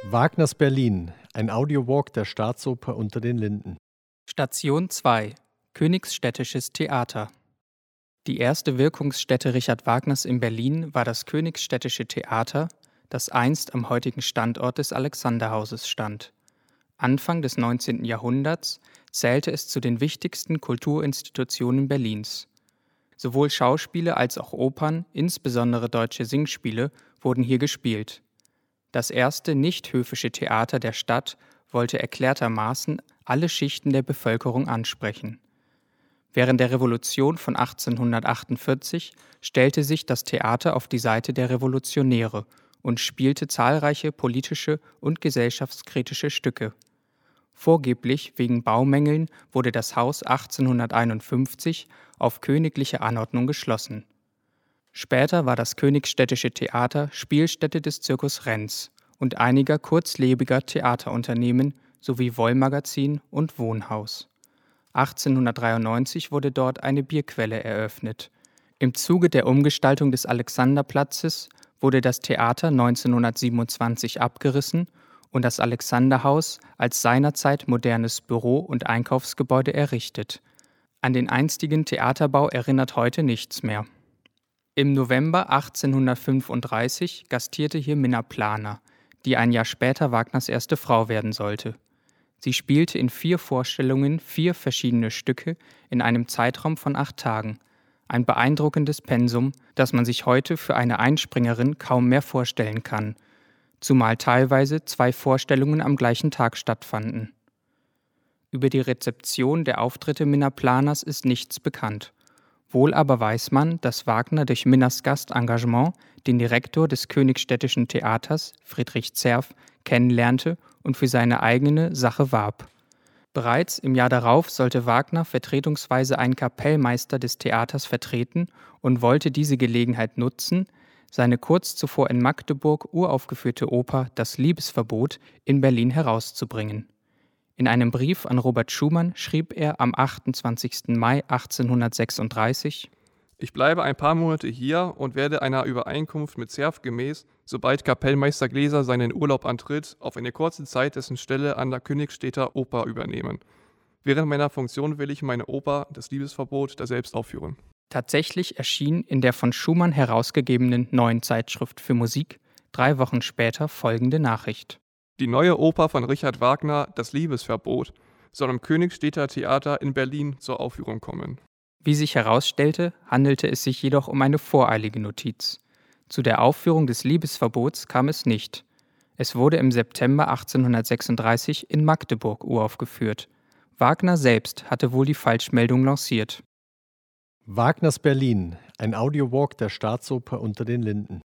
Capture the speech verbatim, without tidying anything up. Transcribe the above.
Wagners Berlin, ein Audiowalk der Staatsoper Unter den Linden. Station zwei: Königsstädtisches Theater. Die erste Wirkungsstätte Richard Wagners in Berlin war das Königsstädtische Theater, das einst am heutigen Standort des Alexanderhauses stand. Anfang des neunzehnten Jahrhunderts zählte es zu den wichtigsten Kulturinstitutionen Berlins. Sowohl Schauspiele als auch Opern, insbesondere deutsche Singspiele, wurden hier gespielt. Das erste nicht-höfische Theater der Stadt wollte erklärtermaßen alle Schichten der Bevölkerung ansprechen. Während der Revolution von achtzehnhundertachtundvierzig stellte sich das Theater auf die Seite der Revolutionäre und spielte zahlreiche politische und gesellschaftskritische Stücke. Vorgeblich wegen Baumängeln wurde das Haus achtzehnhunderteinundfünfzig auf königliche Anordnung geschlossen. Später war das Königsstädtische Theater Spielstätte des Circus Renz und einiger kurzlebiger Theaterunternehmen sowie Wollmagazin und Wohnhaus. achtzehnhundertdreiundneunzig wurde dort eine Bierquelle eröffnet. Im Zuge der Umgestaltung des Alexanderplatzes wurde das Theater neunzehnhundertsiebenundzwanzig abgerissen und das Alexanderhaus als seinerzeit modernes Büro- und Einkaufsgebäude errichtet. An den einstigen Theaterbau erinnert heute nichts mehr. Im November achtzehnhundertfünfunddreißig gastierte hier Minna Planer, die ein Jahr später Wagners erste Frau werden sollte. Sie spielte in vier Vorstellungen vier verschiedene Stücke in einem Zeitraum von acht Tagen. Ein beeindruckendes Pensum, das man sich heute für eine Einspringerin kaum mehr vorstellen kann, zumal teilweise zwei Vorstellungen am gleichen Tag stattfanden. Über die Rezeption der Auftritte Minna Planers ist nichts bekannt. Wohl aber weiß man, dass Wagner durch Minnas Gastengagement den Direktor des Königsstädtischen Theaters, Friedrich Zerf, kennenlernte und für seine eigene Sache warb. Bereits im Jahr darauf sollte Wagner vertretungsweise einen Kapellmeister des Theaters vertreten und wollte diese Gelegenheit nutzen, seine kurz zuvor in Magdeburg uraufgeführte Oper Das Liebesverbot in Berlin herauszubringen. In einem Brief an Robert Schumann schrieb er am achtundzwanzigsten Mai achtzehnhundertsechsunddreißig: Ich bleibe ein paar Monate hier und werde einer Übereinkunft mit Zerf gemäß, sobald Kapellmeister Gläser seinen Urlaub antritt, auf eine kurze Zeit dessen Stelle an der Königsstädter Oper übernehmen. Während meiner Funktion will ich meine Oper Das Liebesverbot daselbst aufführen. Tatsächlich erschien in der von Schumann herausgegebenen Neuen Zeitschrift für Musik drei Wochen später folgende Nachricht: Die neue Oper von Richard Wagner, Das Liebesverbot, soll am Königsstädter Theater in Berlin zur Aufführung kommen. Wie sich herausstellte, handelte es sich jedoch um eine voreilige Notiz. Zu der Aufführung des Liebesverbots kam es nicht. Es wurde im September achtzehnhundertsechsunddreißig in Magdeburg uraufgeführt. Wagner selbst hatte wohl die Falschmeldung lanciert. Wagners Berlin, ein Audiowalk der Staatsoper Unter den Linden.